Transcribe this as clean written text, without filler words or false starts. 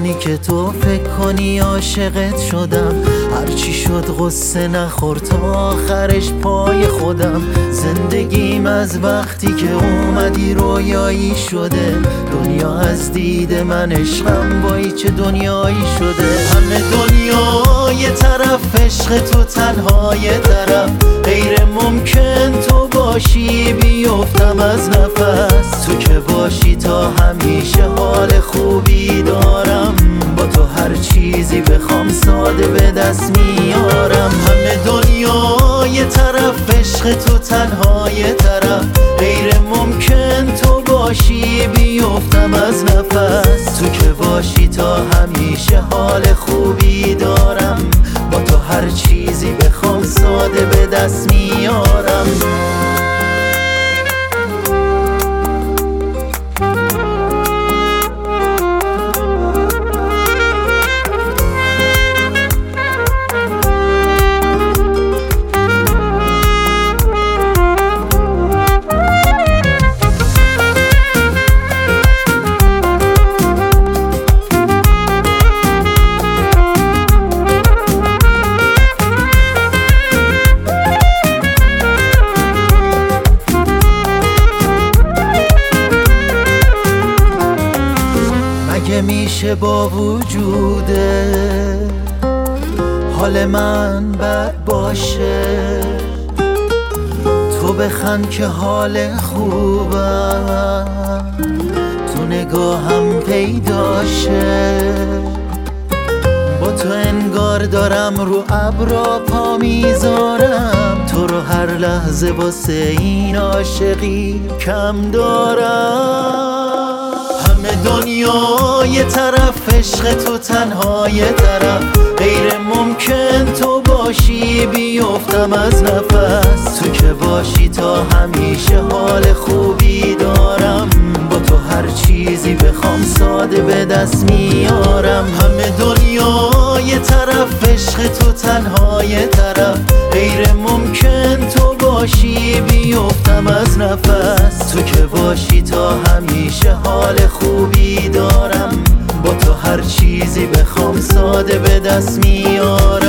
نکنی که تو فکر کنی عاشقت شدم. هرچی شد غصه نخور تا آخرش پای خودم. زندگیم از وقتی که اومدی رویایی شده. دنیا از دید من عشقم وای چه دنیایی شده. همه دنیا یه طرف عشق تو تنها یه طرف. غیر ممکن تو باشی بیفتم از نفس. تو که باشی تا همیشه حال خوبی دارم. با تو هر چیزی بخوام ساده به دست میارم. همه دنیا یه طرف عشق تو تنها یه طرف. غیر ممکن تو باشی بیفتم از نفس. تو که باشی تا همیشه حال خوبی دارم. با تو هر چیزی بخوام ساده به دست میارم. میشه با وجوده حال من بد باشه. تو بخند که حال خوبم تو نگاهم پیداشه. با تو انگار دارم رو ابرا پا میذارم. تو رو هر لحظه واسه این عاشقی کم دارم. همه دنیا یه طرف عشق تو تنها یه طرف. غیر ممکن تو باشی بیفتم از نفس. تو که باشی تا همیشه حال خوبی دارم. با تو هر چیزی بخوام ساده به دست میارم. همه دنیا یه طرف عشق تو تنها یه طرف. غیر ممکن تو باشی بیفتم از نفس. تو که باشی تا همیشه حال خوبی دارم. با تو هر چیزی بخوام ساده به دست میارم.